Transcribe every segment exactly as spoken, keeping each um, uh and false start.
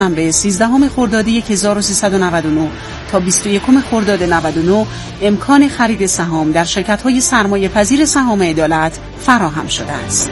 شنبه سیزدهم خرداد هزار و سیصد و نود و نه تا بیست و یکم خرداد نود و نه امکان خرید سهام در شرکت‌های سرمایه‌پذیر سهام عدالت فراهم شده است.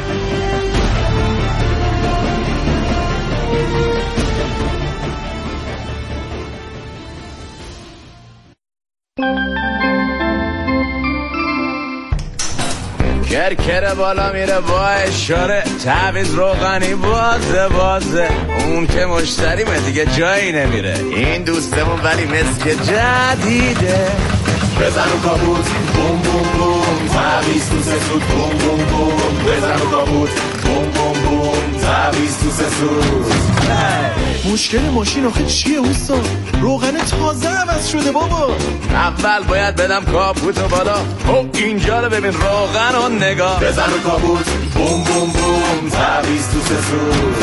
کرکر بالا میره با اشاره تعویض روغنی بازه بازه اون که مشتریمه دیگه جایی نمیره این دوستمون ولی مسک جدیده بزن و کابوت بوم بوم بوم تعویض تو سه سود بوم بوم بوم بزن و کابوت بوم بوم بوم تعویض تو سه سود. مشکل ماشین آخه چیه اوستا؟ روغن تازه عوض شده بابا. اول باید بدم کاپوتو بالا. او اینجا رو ببین روغن و نگاه. بزن رو کاپوت بوم بوم بوم تعویض تو سه سوز.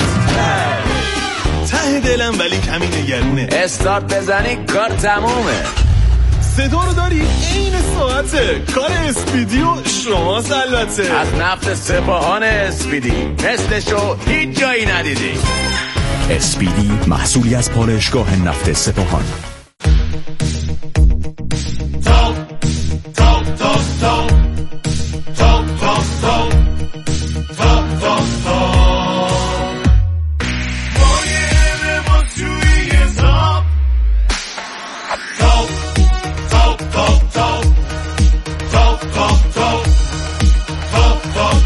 ته دلم ولی کمی نگرونه. استارت بزنی کار تمومه. صدا رو داری این ساعته. کار اسپیدی و شماست البته. از نفت سپاهان اسپیدی مثلشو هیچ جایی ندیدی. اسپیدی محصولی از پالایشگاه نفت سپاهان. تاپ تاپ تاپ تاپ تاپ تاپ تاپ تاپ تاپ تاپ مایه ماسوی تاپ تاپ تاپ تاپ تاپ تاپ تاپ تاپ تاپ تاپ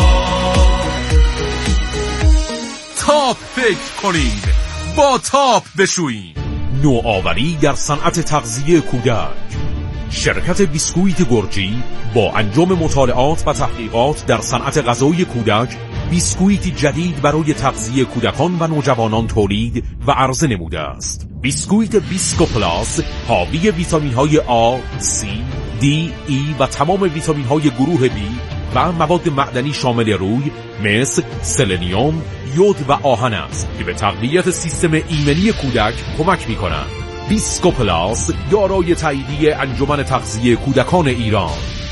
تاپ فکر کنید با تاپ بشویید. نوآوری در صنعت تغذیه کودک. شرکت بیسکویت گرجی با انجام مطالعات و تحقیقات در صنعت غذای کودک بیسکویت جدید برای تغذیه کودکان و نوجوانان تولید و عرضه نموده است. بیسکویت بیسکو پلاس حاوی ویتامین های آ، سی، دی، ای و تمام ویتامین های گروه بی و مواد معدنی شامل روی مثل سلنیوم، یود و آهن است که به تقویت سیستم ایمنی کودک کمک می‌کنند. بیسکو پلاس دارای تاییدیه انجمن تغذیه کودکان ایران.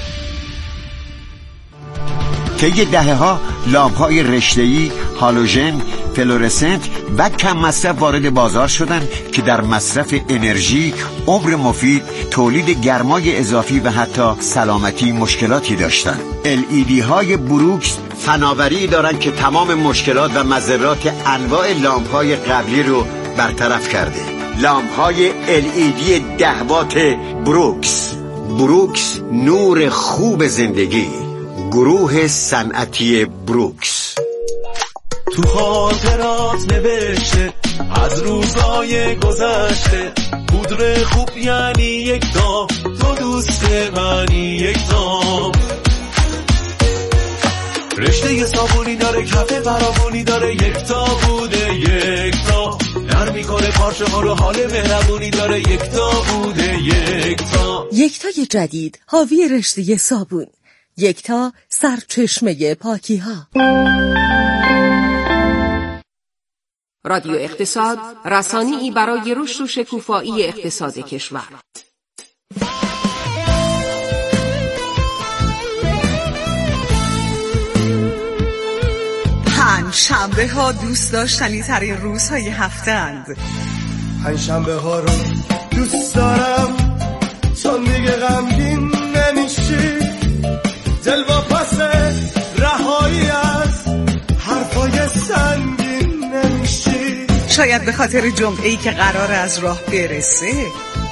طی دهه‌ها لامپ‌های رشته‌ای، هالوژن، فلورسنت و کم مصرف وارد بازار شدند که در مصرف انرژی، عمر مفید، تولید گرمای اضافی و حتی سلامتی مشکلاتی داشتند. ال ای دی های بروکس فناوری دارند که تمام مشکلات و مضرات انواع لامپ‌های قبلی رو برطرف کرده. لامپ‌های ال ای دی ده وات بروکس. بروکس، نور خوب زندگی. گروه صنعتی بروکس. تو خاطرات نوشته از روزای گذشته، پودر خوب یعنی یک تا، تو دوست منی یک تا. رشته صابونی داره، کف برابونی داره، یک تا بوده یک تا. نرم میکنه پارچه ها رو، حال مهربونی داره، یک تا بوده یک تا. یکتای جدید حاوی رشته صابون. یکتا سرچشمه پاکی ها. رادیو اقتصاد، رسانه‌ای برای رشد و شکوفایی اقتصاد کشور. پنجشنبه ها دوست داشتنی ترین روزهای هفته اند. پنجشنبه ها رو دوست دارم چون دیگه غمگین نمیشی، دل با پس رهایی از حرفای سنگین نمیشی. شاید به خاطر جمعه‌ای که قرار از راه برسه،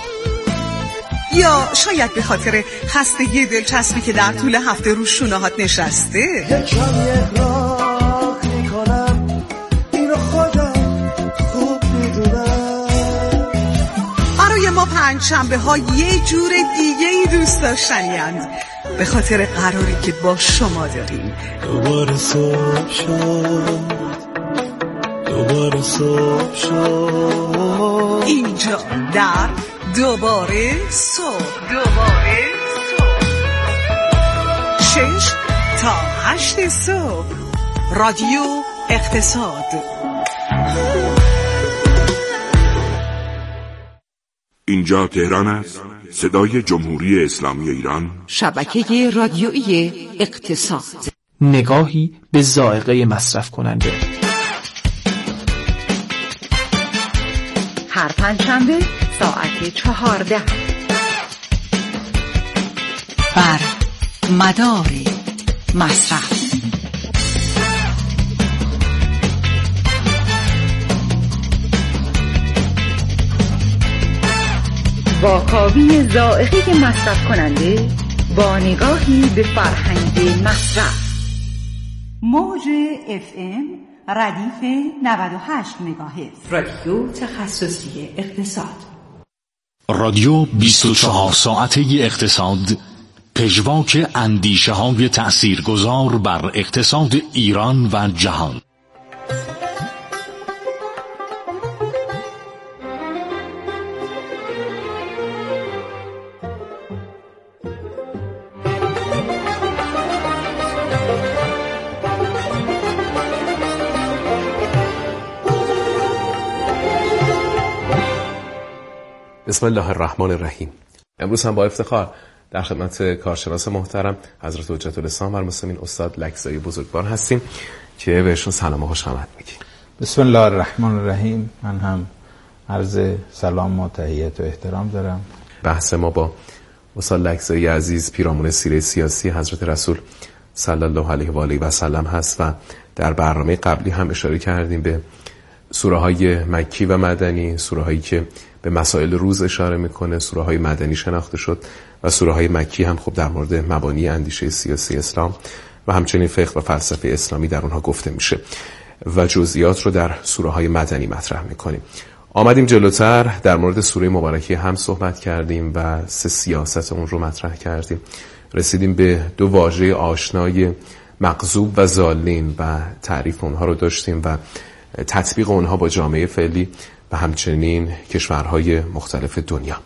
یا شاید به خاطر خستگی دلچسبی که در طول هفته رو شونه‌هات نشسته. یکم اقراق میکنم، اینو خودم خوب میدونم. برای ما پنجشنبه ها یه جور دیگه ای دوست داشتنی اند، به خاطر قراری که با شما داریم. دوباره صبح شد، دوباره صبح شد، اینجا در دوباره صبح. دوباره صبح شش تا هشت صبح. رادیو اقتصاد. اینجا تهران است، صدای جمهوری اسلامی ایران. شبکه رادیویی اقتصاد. نگاهی به ذائقه مصرف کننده. هر پنجشنبه ساعت چهارده بر مدار مصرف. واکاوی ذائقه مصرف کننده با نگاهی به فرهنگ مصرف. موج اف ام ردیف نود و هشت مگاهرتز، رادیو تخصصی اقتصاد. رادیو بیست و چهار ساعته اقتصاد، پژواک اندیشه های تأثیرگذار بر اقتصاد ایران و جهان. بسم الله الرحمن الرحیم. امروز هم با افتخار در خدمت کارشناس محترم حضرت حجت الاسلام والمسلمین استاد لکزایی بزرگوار هستیم که بهشون سلام و خوش آمد میگیم. بسم الله الرحمن الرحیم. من هم عرض سلام و تحیت و احترام دارم. بحث ما با استاد لکزایی عزیز پیرامون سیره سیاسی حضرت رسول صلی الله علیه و آله و سلم هست و در برنامه قبلی هم اشاره کردیم به سوره های مکی و مدنی، سوره هایی که به مسائل روز اشاره میکنه، سوره های مدنی شناخته شد و سوره های مکی هم خب در مورد مبانی اندیشه سیاسی اسلام و همچنین فقه و فلسفه اسلامی در اونها گفته میشه و جزئیات رو در سوره های مدنی مطرح میکنیم. آمدیم جلوتر در مورد سوره مبارکه هم صحبت کردیم و سه سیاست اون رو مطرح کردیم. رسیدیم به دو واژه آشنای مغضوب و ضالین و تعریف اونها رو داشتیم و تطبیق اونها با جامعه فعلی و همچنین کشورهای مختلف دنیا.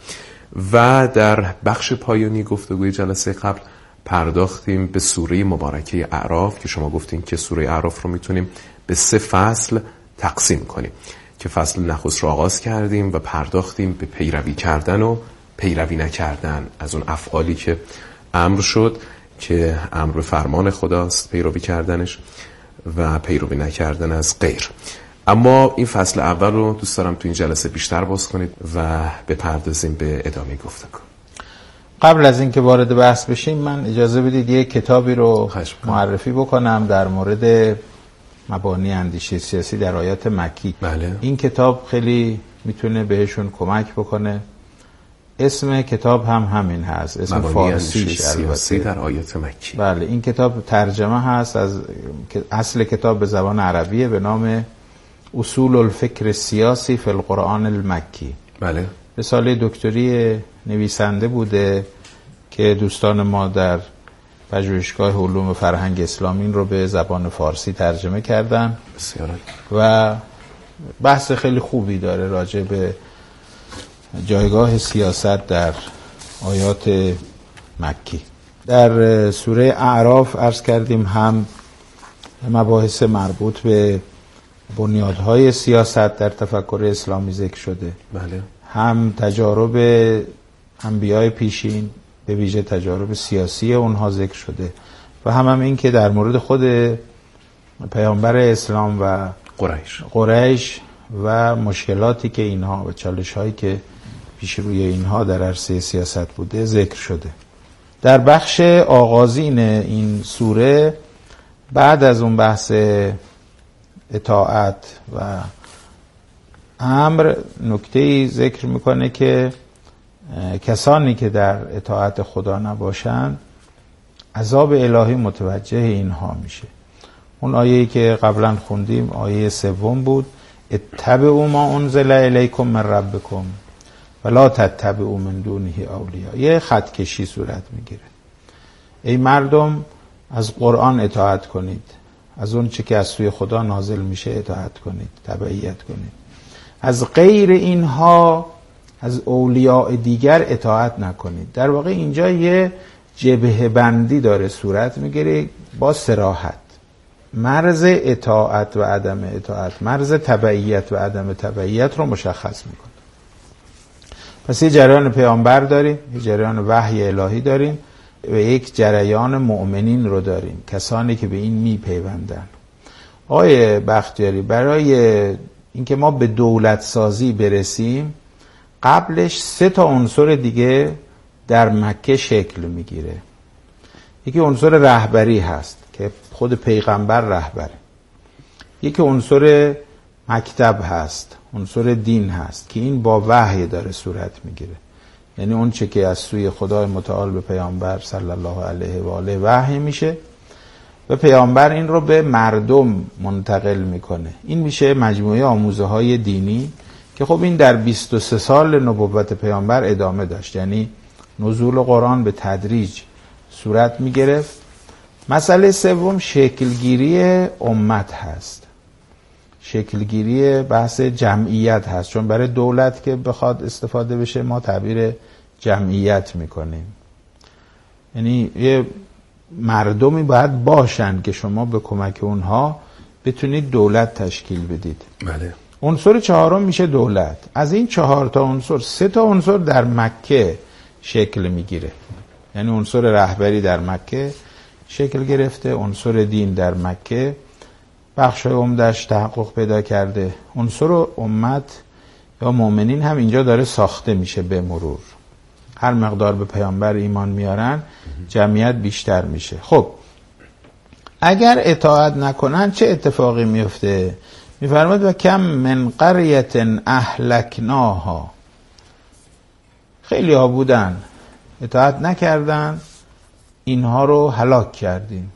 و در بخش پایانی گفتگوی جلسه قبل پرداختیم به سوره مبارکه اعراف که شما گفتین که سوره اعراف رو میتونیم به سه فصل تقسیم کنیم که فصل نخست رو آغاز کردیم و پرداختیم به پیروی کردن و پیروی نکردن از اون افعالی که امر شد که امر فرمان خداست پیروی کردنش و پیروی نکردن از غیر. اما این فصل اول رو دوست دارم تو این جلسه بیشتر باز کنید و بپردازیم به ادامه گفتگو. قبل از اینکه وارد بحث بشیم من اجازه بدید یک کتابی رو معرفی بکنم در مورد مبانی اندیشه سیاسی در آیات مکی. بله. این کتاب خیلی میتونه بهشون کمک بکنه. اسم کتاب هم همین هست، اسم فارسیش سیاسی در آیات مکی. بله، این کتاب ترجمه هست از اصل کتاب به زبان عربیه به نام اصول الفکر سیاسی فی القرآن المکی. بله. رساله دکتری نویسنده بوده که دوستان ما در پژوهشگاه علوم فرهنگ اسلامی رو به زبان فارسی ترجمه کردن. بسیار. و بحث خیلی خوبی داره راجع به جایگاه سیاست در آیات مکی. در سوره اعراف عرض کردیم هم مباحث مربوط به بنیادهای سیاست در تفکر اسلامی ذکر شده. بله. هم تجارب انبیای پیشین به ویژه تجارب سیاسی اونها ذکر شده و هم هم این که در مورد خود پیامبر اسلام و قریش قریش و مشکلاتی که اینها و چالش‌هایی که پیش روی اینها در عرصه سیاست بوده ذکر شده. در بخش آغازین این سوره بعد از اون بحث اطاعت و امر نکته‌ای ذکر میکنه که کسانی که در اطاعت خدا نباشند عذاب الهی متوجه اینها میشه. اون آیه‌ای که قبلا خوندیم آیه سوم بود، اتبعوا ما انزل الیکم من ربکم ولا تتبعوا من دونه اولیاء. یه خط کشی صورت میگیره. ای مردم از قرآن اطاعت کنید، از اون چی که از سوی خدا نازل میشه اطاعت کنید، تبعیت کنید. از غیر اینها، از اولیاء دیگر اطاعت نکنید. در واقع اینجا یه جبهه بندی داره صورت میگیره با صراحت. مرز اطاعت و عدم اطاعت، مرز تبعیت و عدم تبعیت رو مشخص میکنه. پس یه جریان پیامبر داریم، یه جریان وحی الهی داریم و یک جریان مؤمنین رو داریم، کسانی که به این میپیوندن. آقای بختیاری، برای اینکه ما به دولت سازی برسیم قبلش سه تا عنصر دیگه در مکه شکل میگیره. یکی عنصر رهبری هست که خود پیغمبر رهبره. یکی عنصر مکتب هست، عنصر دین هست که این با وحی داره صورت میگیره، یعنی اون چه که از سوی خدای متعال به پیامبر صلی الله علیه و آله وحی میشه و پیامبر این رو به مردم منتقل میکنه. این میشه مجموعه آموزه های دینی که خب این در بیست و سه سال نبوت پیامبر ادامه داشت، یعنی نزول قرآن به تدریج صورت میگرفت. مسئله سوم شکلگیری امت هست، شکلگیری بحث جمعیت هست، چون برای دولت که بخواد استفاده بشه ما تعبیر جمعیت میکنیم، یعنی یه مردمی باید باشن که شما به کمک اونها بتونید دولت تشکیل بدید. بله. عنصر چهارم میشه دولت. از این چهار تا عنصر سه تا عنصر در مکه شکل میگیره، یعنی عنصر رهبری در مکه شکل گرفته، عنصر دین در مکه بخشای عمده‌اش تحقق پیدا کرده، عنصر امت یا مؤمنین هم اینجا داره ساخته میشه به مرور. هر مقدار به پیامبر ایمان میارن جمعیت بیشتر میشه. خب اگر اطاعت نکنن چه اتفاقی میفته؟ میفرماد و کم من قریة اهلکناها، خیلی ها بودن اطاعت نکردن، اینها رو هلاک کردیم.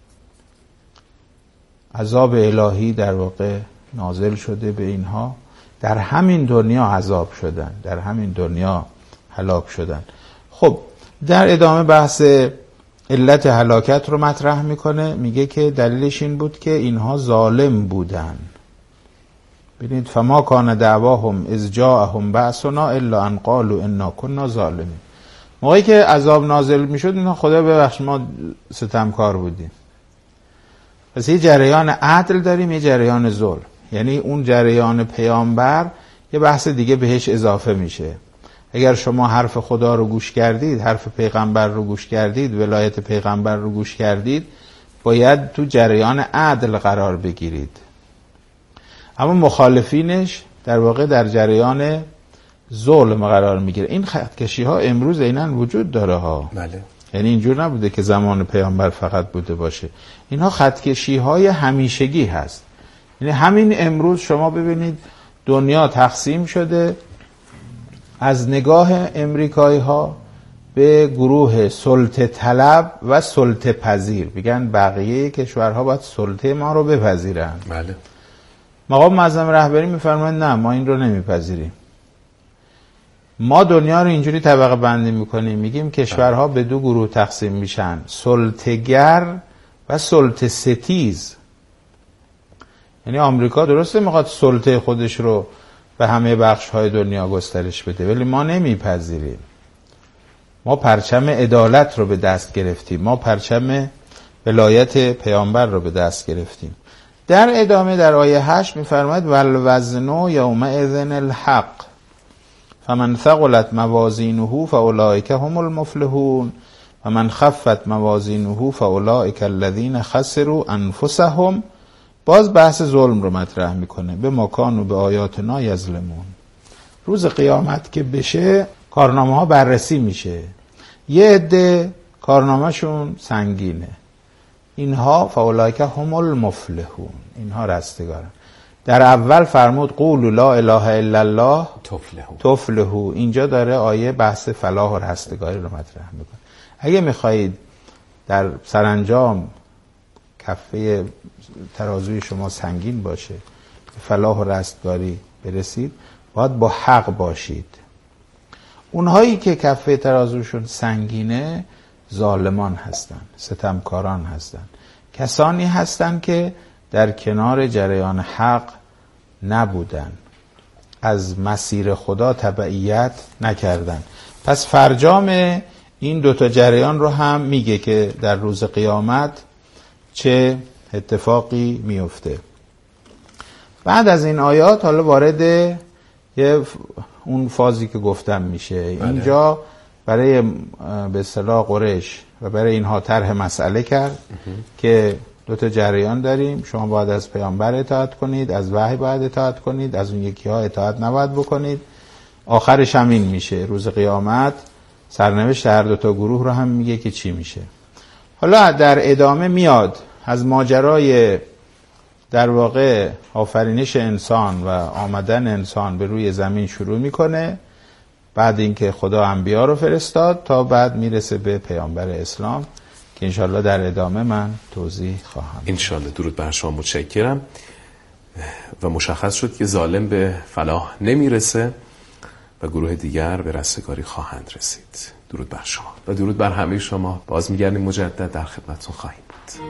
عذاب الهی در واقع نازل شده به اینها، در همین دنیا عذاب شدن، در همین دنیا هلاک شدن. خب در ادامه بحث علت هلاکت رو مطرح میکنه، میگه که دلیلش این بود که اینها ظالم بودن. ببینید فما کان دعواهم اذ جاءهم بأسنا الا ان قالوا انا كنا ظالمین. موقعی که عذاب نازل میشد اینها خدا ببخش ما ستمکار بودیم. پس یه جریان عدل داریم، یه جریان ظلم، یعنی اون جریان پیامبر یه بحث دیگه بهش اضافه میشه. اگر شما حرف خدا رو گوش کردید، حرف پیغمبر رو گوش کردید، ولایت پیغمبر رو گوش کردید، باید تو جریان عدل قرار بگیرید. اما مخالفینش در واقع در جریان ظلم قرار میگیره. این خطکشی ها امروز عیناً وجود داره ها. بله. یعنی اینجور نبوده که زمان پیامبر فقط بوده باشه، اینها خطکشی های همیشگی هست. یعنی همین امروز شما ببینید دنیا تقسیم شده از نگاه امریکایی ها به گروه سلطه طلب و سلطه پذیر. بگن بقیه کشورها باید سلطه ما رو بپذیرن. بله. مقام معظم رهبری میفرمایند نه ما این رو نمیپذیریم. ما دنیا رو اینجوری طبقه بندی میکنیم، میگیم کشورها به دو گروه تقسیم میشن، سلطه‌گر و سلطه ستیز. یعنی آمریکا درسته میخواد سلطه خودش رو به همه بخش های دنیا گسترش بده، ولی ما نمیپذیریم. ما پرچم عدالت رو به دست گرفتیم، ما پرچم ولایت پیامبر رو به دست گرفتیم. در ادامه در آیه هشت میفرماید والوزن یومئذ الحق فمن ثقلت موازینه فاولئک هم المفلحون و من خفت موازینه فاولئک الذین خسروا انفسهم. باز بحث ظلم رو مطرح میکنه، به مکان و به آیاتنا یظلمون. روز قیامت که بشه کارنامه ها بررسی میشه، یه عده کارنامه شون سنگینه، اینها فاولئک هم المفلحون، اینها رستگارن. در اول فرمود قولوا لا اله الا الله تفلحوا تفلحوا، اینجا داره آیه بحث فلاح و رستگاری رو مطرح میکنه. اگه میخواهید در سرانجام کفه ترازوی شما سنگین باشه، به فلاح و رستگاری برسید، باید با حق باشید. اونهایی که کفه ترازوشون سنگینه ظالمان هستن، ستمکاران هستن، کسانی هستن که در کنار جریان حق نبودن، از مسیر خدا تبعیت نکردن. پس فرجام این دوتا جریان رو هم میگه که در روز قیامت چه اتفاقی میفته. بعد از این آیات حالا وارد یه اون فازی که گفتم میشه. بله. اینجا برای به اصطلاح قریش و برای اینها طرح مسئله کرد که دو تا جریان داریم. شما باید از پیامبر اطاعت کنید، از وحی باید اطاعت کنید، از اون یکی ها اطاعت نباید بکنید. آخرش هم این میشه. روز قیامت سرنوشت هر دو تا گروه رو هم میگه که چی میشه. حالا در ادامه میاد از ماجرای در واقع آفرینش انسان و آمدن انسان به روی زمین شروع میکنه، بعد اینکه خدا انبیا رو فرستاد تا بعد میرسه به پیامبر اسلام که انشالله در ادامه من توضیح خواهم. انشالله. درود بر شما، متشکرم. و مشخص شد که ظالم به فلاح نمیرسه و گروه دیگر به رستگاری خواهند رسید. درود بر شما و درود بر همه شما. باز میگردیم مجدد در خدمتتون خواهیم بود.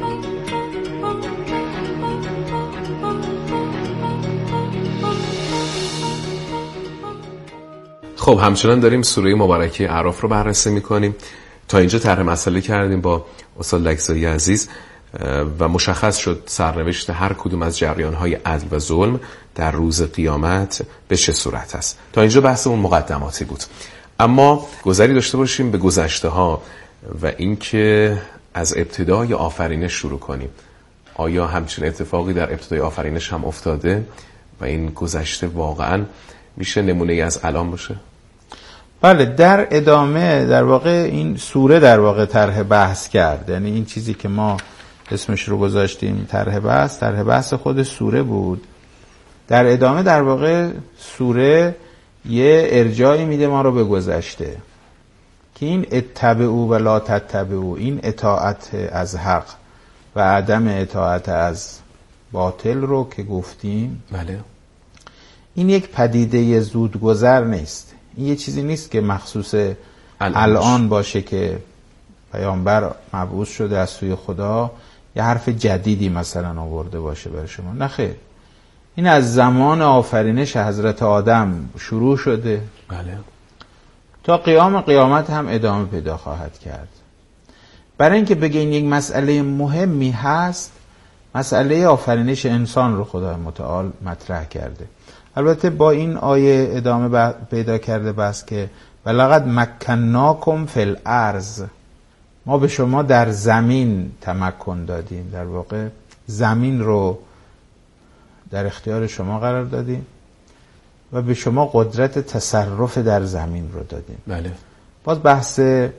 خب همچنان داریم سوره مبارکه اعراف رو بررسی میکنیم. تا اینجا طرح مسئله کردیم با استاد لکزایی عزیز و مشخص شد سرنوشت هر کدوم از جریان‌های عدل و ظلم در روز قیامت به چه صورت است. تا اینجا بحث اون مقدماتی بود، اما گذری داشته باشیم به گذشته ها و اینکه از ابتدای آفرینش شروع کنیم. آیا همچین اتفاقی در ابتدای آفرینش هم افتاده و این گذشته واقعا میشه نمونه ای از الان باشه؟ بله، در ادامه در واقع این سوره در واقع طرح بحث کرد. یعنی این چیزی که ما اسمش رو گذاشتیم طرح بحث، طرح بحث خود سوره بود. در ادامه در واقع سوره یه ارجاعی میده ما رو به گذشته که این اتبعوا و لا تتبعوا، این اطاعت از حق و عدم اطاعت از باطل رو که گفتیم، بله، این یک پدیده زودگذر نیست. این یه چیزی نیست که مخصوص الان باشه که پیامبر مبعوث شده از سوی خدا یه حرف جدیدی مثلا آورده باشه برای شما. نه خیر، این از زمان آفرینش حضرت آدم شروع شده، بله، تا قیام قیامت هم ادامه پیدا خواهد کرد. برای اینکه بگین یک مسئله مهمی هست، مسئله آفرینش انسان رو خدای متعال مطرح کرده. البته با این آیه ادامه پیدا کرده بس که ولقد مکناکم فی الارض، ما به شما در زمین تمکن دادیم، در واقع زمین رو در اختیار شما قرار دادیم و به شما قدرت تصرف در زمین رو دادیم. بله. باز بحث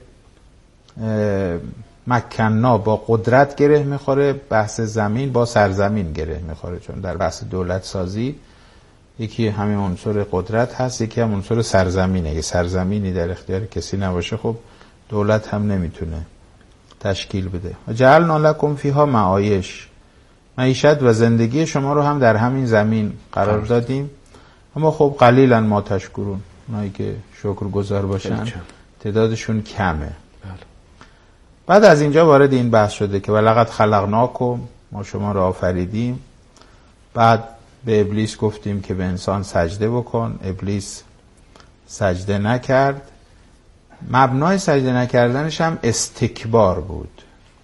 مکننا با قدرت گره میخوره، بحث زمین با سرزمین گره میخوره، چون در بحث دولت سازی یکی همین عنصر قدرت هست، یکی هم عنصر سرزمینه. اگه سرزمینی در اختیار کسی نباشه خب دولت هم نمیتونه تشکیل بده. و جعلنا لکم فیها معایش، معیشت و زندگی شما رو هم در همین زمین قرار دادیم، اما خب قلیلا ما تشکرون، اونایی که شکرگزار باشن تعدادشون کمه. بعد از اینجا وارد این بحث شده که ولقد خلقناکم، ما شما رو آفریدیم. بعد به ابلیس گفتیم که به انسان سجده بکن، ابلیس سجده نکرد. مبنای سجده نکردنش هم استکبار بود.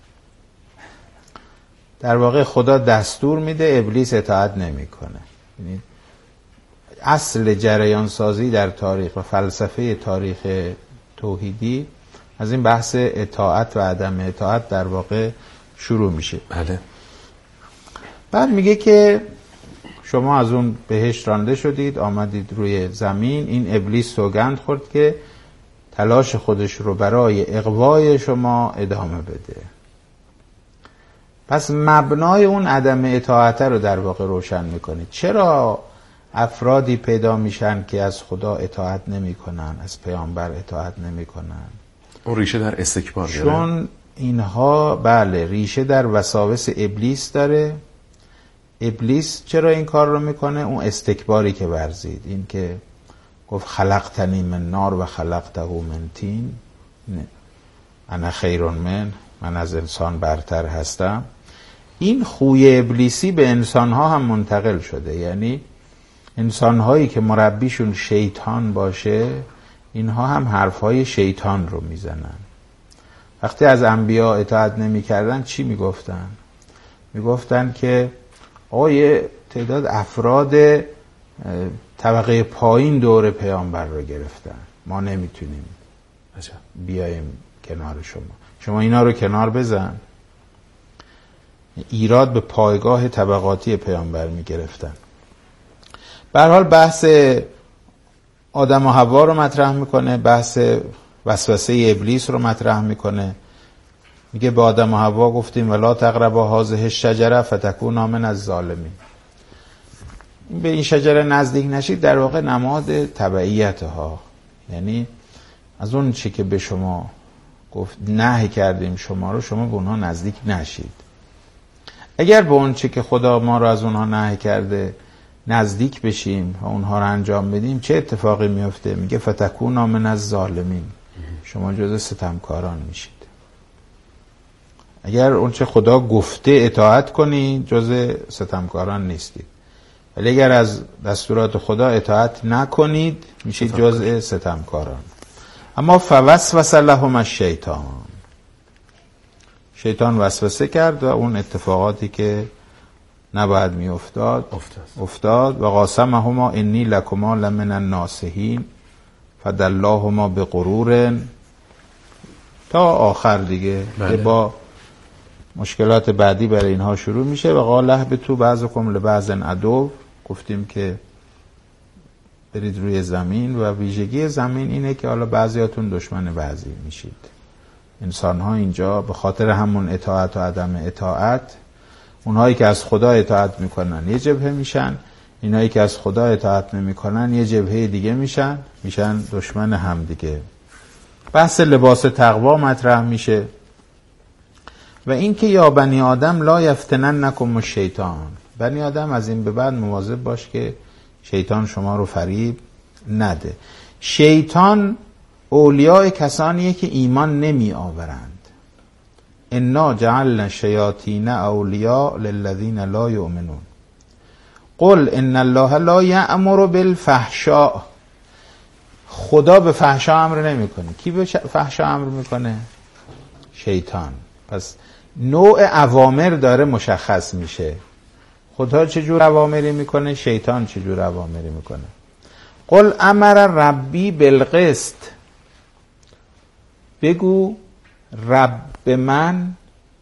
در واقع خدا دستور میده، ابلیس اطاعت نمیکنه. یعنی اصل جریان سازی در تاریخ و فلسفه تاریخ توحیدی از این بحث اطاعت و عدم اطاعت در واقع شروع میشه. بله. بعد میگه که شما از اون بهشت رانده شدید، آمدید روی زمین. این ابلیس سوگند خورد که تلاش خودش رو برای اغوای شما ادامه بده. پس مبنای اون عدم اطاعت رو در واقع روشن میکنه. چرا افرادی پیدا میشن که از خدا اطاعت نمیکنن، از پیامبر اطاعت نمیکنن؟ اون ریشه در استکبار داره. چون اینها بله ریشه در وساوس ابلیس داره. ابلیس چرا این کار رو میکنه؟ اون استکباری که ورزید، این که گفت خلقتنی من نار و خلقته من طین، انا خیر من، من از انسان برتر هستم. این خوی ابلیسی به انسانها هم منتقل شده. یعنی انسانهایی که مربیشون شیطان باشه، اینها هم حرفهای شیطان رو میزنن. وقتی از انبیا اطاعت نمی کردن چی می گفتن؟ می گفتن که آیه تعداد افراد طبقه پایین دور پیامبر رو گرفتن، ما نمیتونیم بیایم کنار شما، شما اینا رو کنار بزن. ایراد به پایگاه طبقاتی پیامبر می گرفتن. به هر حال بحث آدم و حوا رو مطرح میکنه، بحث وسوسه ابلیس رو مطرح میکنه. میگه به آدم و حوا گفتیم ولا تقربا هذه الشجره فتکونا من الظالمین. به این شجره نزدیک نشید در واقع نماد تبعیت ها، یعنی از اون چی که به شما گفت نهی کردیم شما رو، شما به اونها نزدیک نشید. اگر به اون چی که خدا ما رو از اونها نهی کرده نزدیک بشیم و اونها رو انجام بدیم چه اتفاقی میفته؟ میگه فتکونا من الظالمین، شما جزء ستمکاران میشید. اگر اون چه خدا گفته اطاعت کنید جزء ستمکاران نیستید، ولی اگر از دستورات خدا اطاعت نکنید میشید جزء ستمکاران. اما فوسوس لهم الشیطان، شیطان وسوسه کرد و اون اتفاقاتی که نباید می افتاد افتاد, افتاد. و قاسمهما انی لکما لمن الناصحین فدلاهما بغرور تا آخر دیگه که با مشکلات بعدی برای اینها شروع میشه. و قال اهبطوا بعضکم لبعض عدو، گفتیم که برید روی زمین و ویژگی زمین اینه که حالا بعضیاتون دشمن بعضی میشید. انسان ها اینجا به خاطر همون اطاعت و عدم اطاعت، اونهایی که از خدا اطاعت میکنن یه جبهه میشن، اینهایی که از خدا اطاعت نمیکنن یه جبهه دیگه میشن، میشن دشمن هم دیگه. بحث لباس تقوا مطرح میشه و این که یا بنی آدم لا یفتننکم الشیطان، بنی آدم از این به بعد مواظب باش که شیطان شما رو فریب نده. شیطان اولیاء کسانیه که ایمان نمی آورند. انا جعلنا الشیاطین اولیاء للذین لا یؤمنون قل ان الله لا یأمر بالفحشاء. خدا به فحشا امر نمیکنه. کی به فحشا امر میکنه؟ شیطان. پس نوع اوامر داره مشخص میشه. خدا چجور اوامری میکنه، شیطان چجور اوامری میکنه. قل امر ربی بالقسط، بگو رب من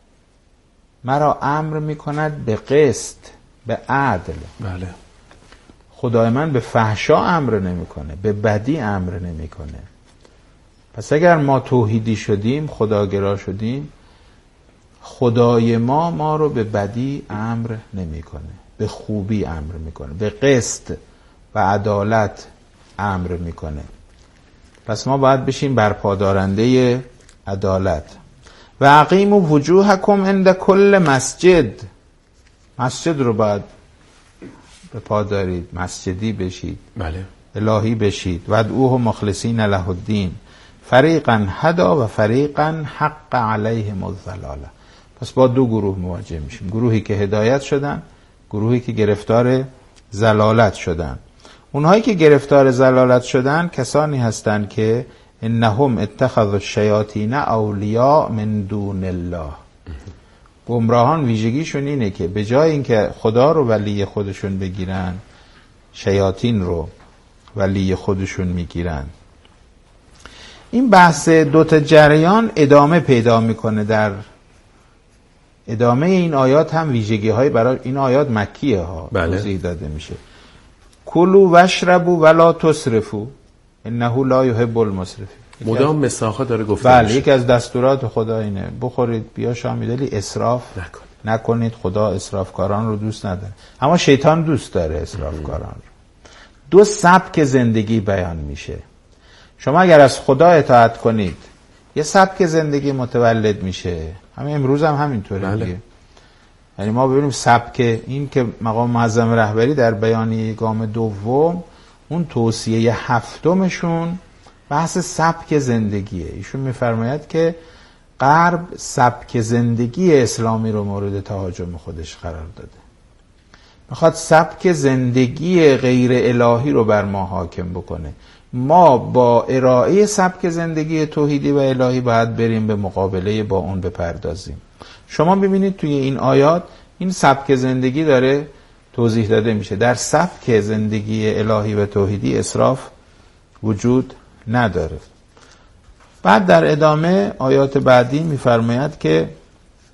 مرا امر میکند به قسط، به عدل. بله. خدای من به فحشا امر نمیکنه، به بدی امر نمیکنه. پس اگر ما توحیدی شدیم، خداگرا شدیم، خدای ما ما رو به بدی امر نمیکنه، به خوبی امر میکنه، به قسط و عدالت امر میکنه. پس ما باید بشیم برپادارنده عدالت. و اقیموا وجوهکم عند کل مسجد، مسجد رو باید به پا دارید، مسجدی بشید، بله، الهی بشید. و ادعوه مخلصین له الدین فریقا هدا و فریقا حق علیهم الضلاله. پس با دو گروه مواجه میشیم، گروهی که هدایت شدن، گروهی که گرفتار ضلالت شدن. اونهایی که گرفتار ضلالت شدن کسانی هستند که انهم اتخذوا الشیاطین اولیاء من دون الله. گمراهان ویژگیشون اینه که به جای اینکه خدا رو ولی خودشون بگیرن، شیاطین رو ولی خودشون میگیرن. این بحث دوتا جریان ادامه پیدا میکنه. در ادامه این آیات هم ویژگی های برای این آیات مکیه ها توضیح داده میشه. کلوا واشربوا ولا تسرفوا انه لا یحب المسرفین. مدام مساخا داره گفته بله، یکی از دستورات خدا اینه بخورید بیا شامیدلی، اسراف نکن. نکنید. خدا اسرافکاران رو دوست نداره، اما شیطان دوست داره اسرافکاران رو. دو سبک زندگی بیان میشه. شما اگر از خدا اطاعت کنید یه سبک زندگی متولد میشه. همین امروز هم همینطوره. بله. دیگه یعنی ما ببینیم سبک این که مقام معظم رهبری در بیانیه گام دوم اون توصیه هفتمشون بحث سبک زندگیه. ایشون میفرماید که غرب سبک زندگی اسلامی رو مورد تهاجم خودش قرار داده. میخواد سبک زندگی غیر الهی رو بر ما حاکم بکنه. ما با ارائه سبک زندگی توحیدی و الهی باید بریم به مقابله با اون بپردازیم. شما ببینید توی این آیات این سبک زندگی داره توضیح داده میشه. در سبک زندگی الهی و توحیدی اسراف وجود نداره. بعد در ادامه آیات بعدی میفرماید که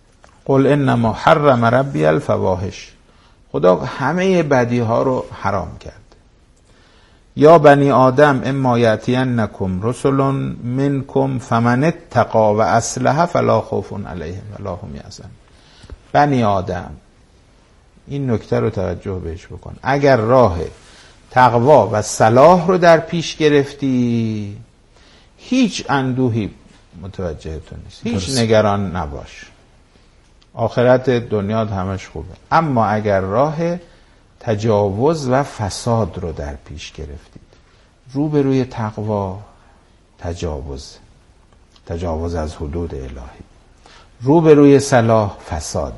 قل انما حرم ربی الفواحش، خدا همه بدی ها رو حرام کرد. یا بنی آدم اما یأتینکم رسل منکم فمن اتقی و اصلح فلا خوف علیهم ولا هم یحزنون. بنی آدم، این نکته رو توجه بهش بکن، اگر راه تقوا و صلاح رو در پیش گرفتی هیچ اندوهی متوجه تو نیست، هیچ درست. نگران نباش، آخرت دنیا همش خوبه. اما اگر راه تجاوز و فساد رو در پیش گرفتید، رو به روی تقوا تجاوز، تجاوز از حدود الهی، رو به روی صلاح فساد.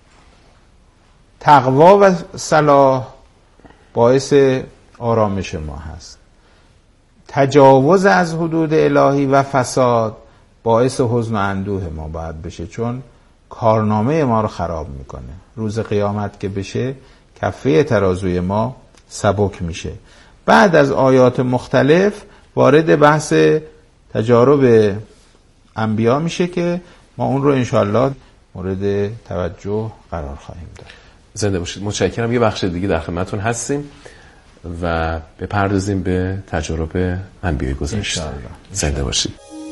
تقوا و صلاح باعث آرامش ما هست، تجاوز از حدود الهی و فساد باعث حزن و اندوه ما باید بشه، چون کارنامه ما رو خراب میکنه. روز قیامت که بشه کفه ترازوی ما سبک میشه. بعد از آیات مختلف وارد بحث تجارب انبیا میشه که ما اون رو انشالله مورد توجه قرار خواهیم داد. زنده باشید. متشکرم. یه بخش دیگه در خدمتتون هستیم و بپردازیم به تجارب انبیای گذشته. زنده باشید.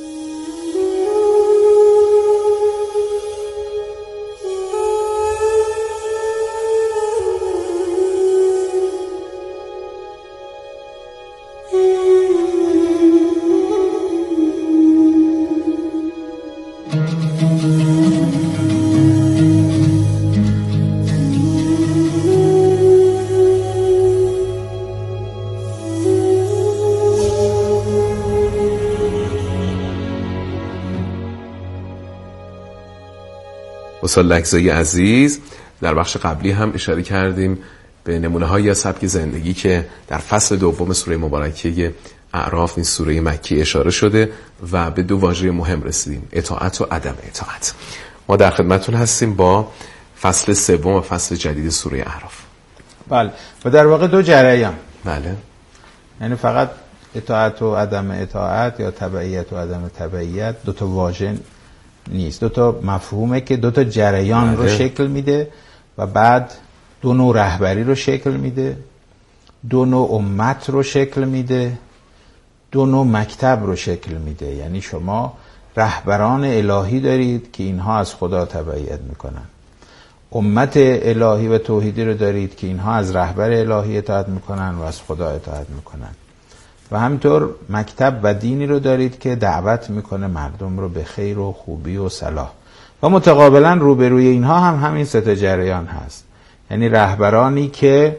استاد لکزایی عزیز، در بخش قبلی هم اشاره کردیم به نمونه هایی از سبک زندگی که در فصل دوم سوره مبارکه اعراف، این سوره مکی، اشاره شده و به دو واژه مهم رسیدیم: اطاعت و عدم اطاعت. ما در خدمتتون هستیم با فصل سوم و فصل جدید سوره اعراف. بله، و در واقع دو جریان. بله، یعنی فقط اطاعت و عدم اطاعت یا تبعیت و عدم تبعیت دو تا واژه نیست، دو تا مفهومه که دو تا جریان رو شکل میده و بعد دو نوع رهبری رو شکل میده، دو نوع امت رو شکل میده، دو نوع مکتب رو شکل میده. یعنی شما رهبران الهی دارید که اینها از خدا تبعیت میکنن، امت الهی و توحیدی رو دارید که اینها از رهبر الهی اطاعت میکنن و از خدا اطاعت میکنن، و همینطور مکتب و دینی رو دارید که دعوت میکنه مردم رو به خیر و خوبی و صلاح. و متقابلا روبروی اینها هم همین سه تا جریان هست، یعنی رهبرانی که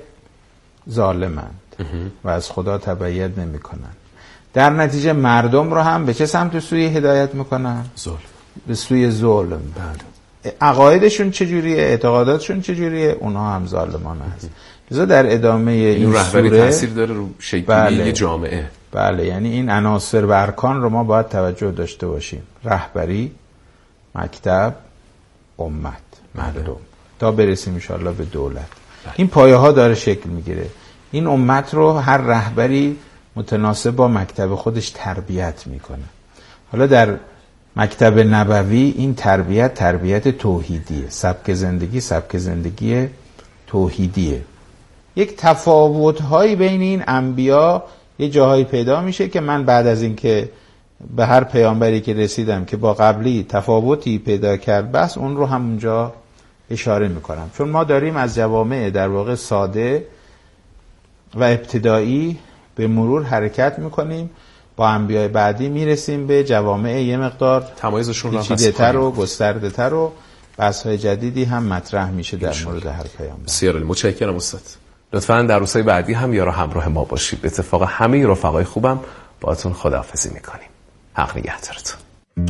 ظالمند و از خدا تبعیت نمیکنن، در نتیجه مردم رو هم به چه سمت سوی هدایت میکنن؟ ظلم. به سوی ظلم. بله. عقایدشون چجوریه، اعتقاداتشون چجوریه، اونها هم ظالمانه هست. لذا در ادامه این رهبری سوره تاثیر داره رو شکلی بله. جامعه. بله، یعنی این عناصر و ارکان رو ما باید توجه داشته باشیم: رهبری، مکتب، امت، مردم، بله. تا برسیم ان شاءالله به دولت. بله. این پایه ها داره شکل میگیره. این امت رو هر رهبری متناسب با مکتب خودش تربیت میکنه. حالا در مکتب نبوی این تربیت تربیت توحیدیه، سبک زندگی سبک زندگی توحیدیه. یک تفاوت‌هایی بین این انبیا یه جاهایی پیدا میشه که من بعد از اینکه به هر پیامبری که رسیدم که با قبلی تفاوتی پیدا کرد، بس اون رو همونجا اشاره میکنم، چون ما داریم از جوامع در واقع ساده و ابتدایی به مرور حرکت میکنیم، با انبیای بعدی میرسیم به جوامع یه مقدار تمایزشون رو پیچیده‌تر و گسترده‌تر و بحث‌های جدیدی هم مطرح میشه در مورد هر پیامبر. بسیار متشکرم استاد. لطفاً در روزهای بعدی هم یارو همراه ما باشید. به اتفاق همه رفقای خوبم باهاتون خداحافظی میکنیم. حق نگهدارتون.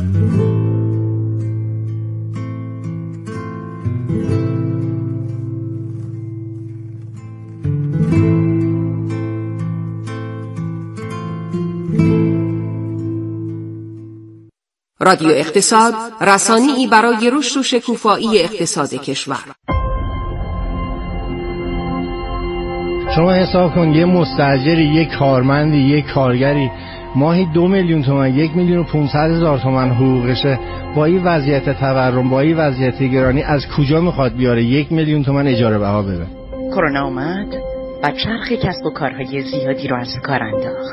رادیو اقتصاد، رسانه‌ای برای رشد و شکوفایی اقتصاد کشور. شما حساب کن یه مستاجری، یه کارمندی، یه کارگری ماهی دو میلیون تومان، یک میلیون و پونصد هزار تومان حقوقشه، با این وضعیت تورم، با این وضعیت گرانی از کجا میخواد بیاره یک میلیون تومان اجاره بها بده؟ کرونا اومد و چرخ کسب و کارهای زیادی رو از کار انداخت.